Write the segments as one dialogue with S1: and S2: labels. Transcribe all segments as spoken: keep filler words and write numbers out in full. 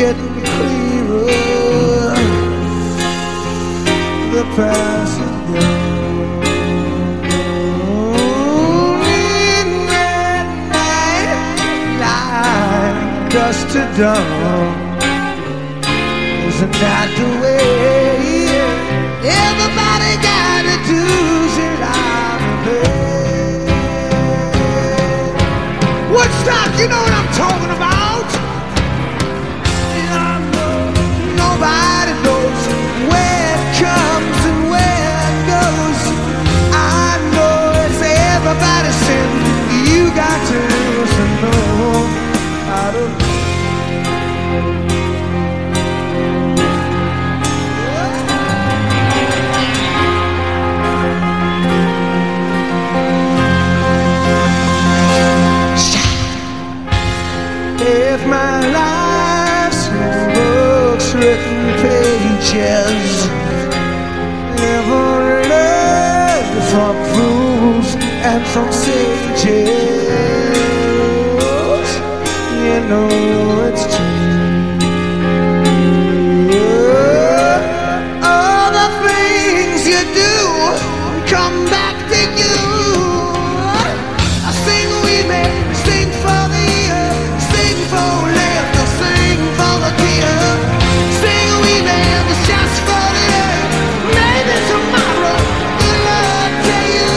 S1: getting clearer. The past is gone. Midnight, light, dust to dawn. Isn't that the way everybody gotta do it out of it? Woodstock, you know what I'm talking about? Yeah, I know. Nobody knows where it comes and where it goes. I know it's everybody's sin. You got to listen, know how to. If my life's books, written pages, never learned from fools and from sages, you know it's true. All the things you do come back to you. I sing we may sing for the sing for laughter, sing for the tear, sing we never just for the air. Maybe tomorrow the Lord tell you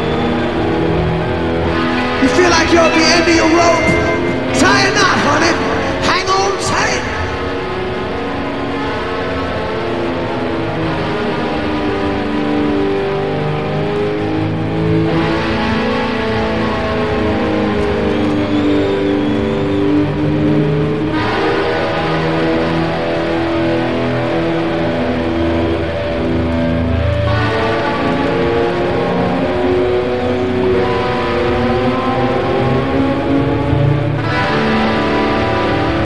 S1: you're at the end of your rope. Tie a knot, honey.